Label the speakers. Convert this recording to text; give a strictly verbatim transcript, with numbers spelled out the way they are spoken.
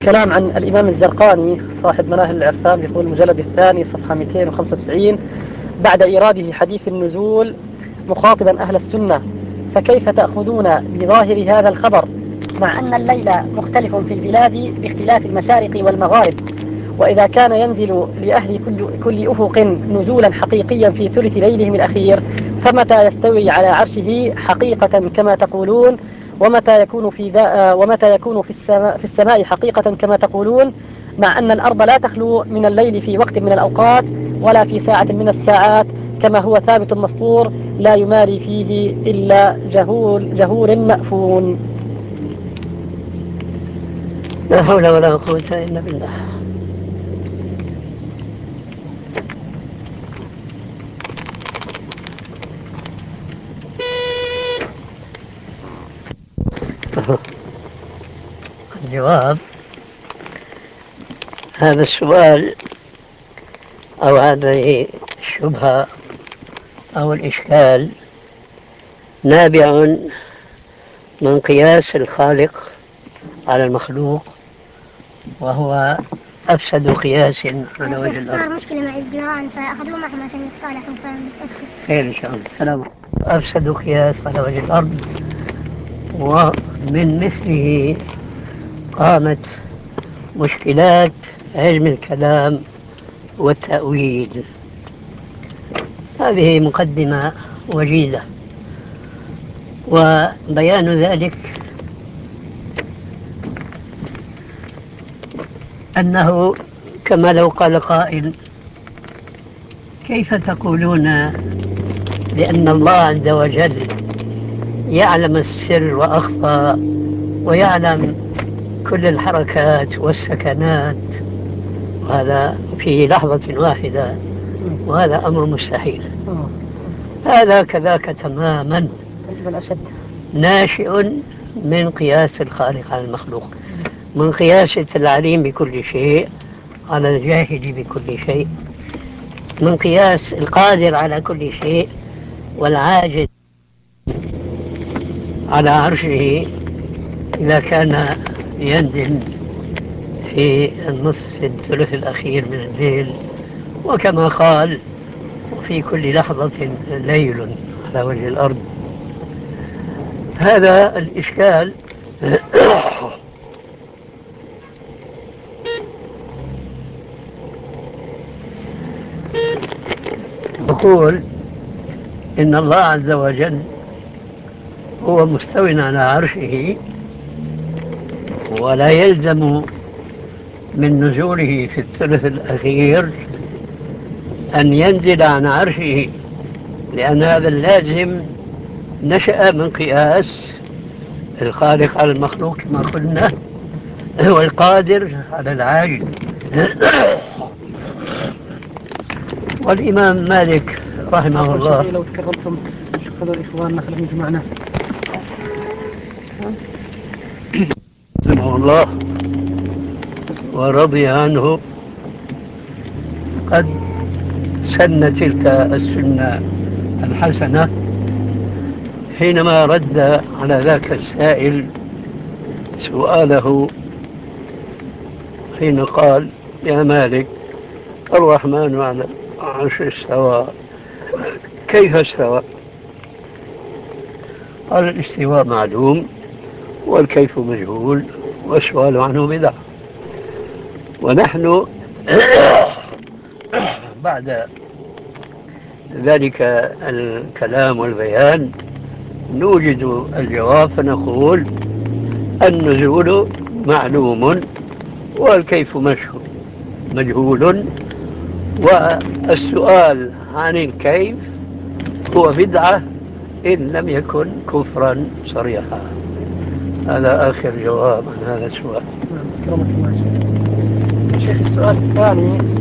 Speaker 1: كلام عن الإمام الزرقاني صاحب مناهل العرفان، يقول المجلد الثاني صفحة مئتين وخمسة وتسعين بعد إيراده حديث النزول مخاطبا أهل السنة: فكيف تأخذون بظاهر هذا الخبر مع أن الليل مختلف في البلاد باختلاف المشارق والمغارب، وإذا كان ينزل لأهل كل, كل أفق نزولا حقيقيا في ثلث ليلهم الأخير، فمتى يستوي على عرشه حقيقة كما تقولون، ومتى يكون في ذا ومتى يكون في السماء, في السماء حقيقة كما تقولون، مع أن الأرض لا تخلو من الليل في وقت من الأوقات ولا في ساعة من الساعات، كما هو ثابت مسطور لا يماري فيه إلا جهول جهول مأفون.
Speaker 2: لا حول ولا قوة إلا بالله. الجواب: هذا السؤال أو هذه الشبهة أو الإشكال نابع من قياس الخالق على المخلوق، وهو أفسد قياس على وجه الأرض.
Speaker 3: صار مشكلة مع الجيران فأخذوه معهم عشان يتصالحوا فمتأسف.
Speaker 2: خير إن شاء الله. سلام. أفسد قياس على وجه الأرض، ومن مثله قامت مشكلات علم الكلام والتأويل. هذه مقدمة وجيزة، وبيان ذلك أنه كما لو قال قائل: كيف تقولون بأن الله عز وجل يعلم السر وأخفى ويعلم كل الحركات والسكنات، وهذا في لحظة واحدة، وهذا أمر مستحيل. هذا كذاك تماما ناشئ من قياس الخالق على المخلوق، من قياس العليم بكل شيء على الجاهل بكل شيء، من قياس القادر على كل شيء والعاجز على عرشه إذا كان ينزل في النصف الثلث الأخير من الليل، وكما قال: وفي كل لحظة ليل على وجه الأرض. هذا الإشكال يقول إن الله عز وجل هو مستو على عرشه، ولا يلزم من نزوله في الثلث الأخير أن ينزل عن عرشه، لأن هذا اللازم نشأ من قياس الخالق على المخلوق كما قلنا، والقادر على العاجز. والإمام مالك رحمه الله
Speaker 1: لو تكرمتم شوف هذول إخواننا خلهم يجوا معنا.
Speaker 2: رحمه الله ورضي عنه قد سن تلك السنة الحسنة حينما رد على ذاك السائل سؤاله حين قال: يا مالك، الرحمن على العرش استوى، كيف استوى؟ قال: الاستواء معلوم والكيف مجهول والسؤال عنه بدعة. ونحن بعد ذلك الكلام والبيان نوجد الجواب فنقول: النزول معلوم والكيف مجهول، والسؤال عن الكيف هو بدعة إن لم يكن كفرا صريحا. هذا آخر جواب عن هذا السؤال.
Speaker 1: شيخ السؤال الثاني: